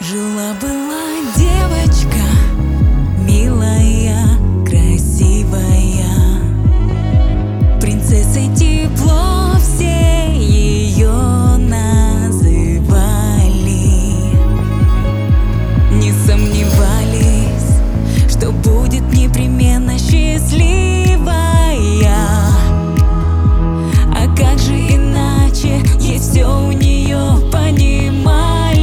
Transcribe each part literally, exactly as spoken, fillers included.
Жила-была девочка, милая, красивая, принцессой тепло все ее называли. Не сомневались, что будет непременно счастливая. А как же иначе, есть все у нее понимали.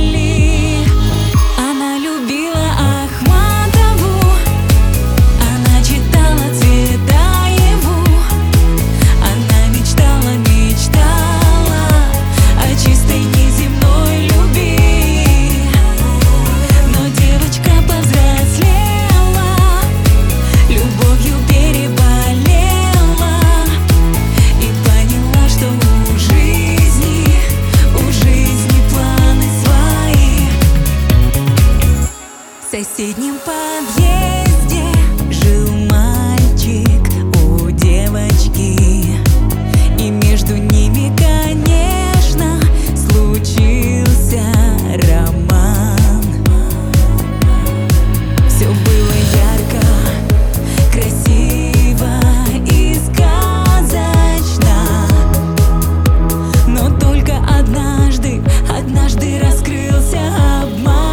В соседнем подъезде жил мальчик у девочки, и между ними, конечно, случился роман. Все было ярко, красиво и сказочно, но только однажды, однажды раскрылся обман.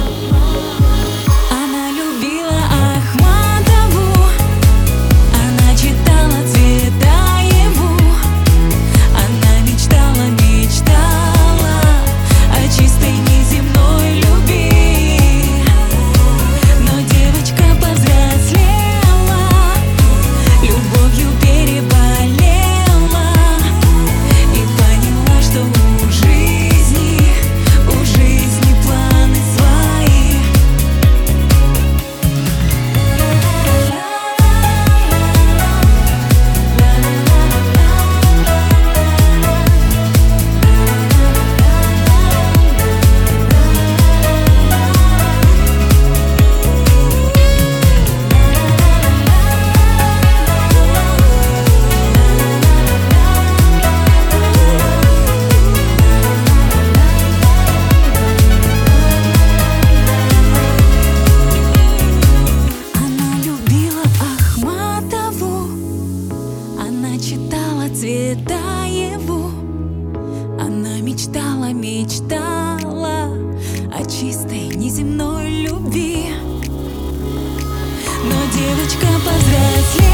Цветаеву. Она мечтала, мечтала о чистой неземной любви. Но девочка повзрослела.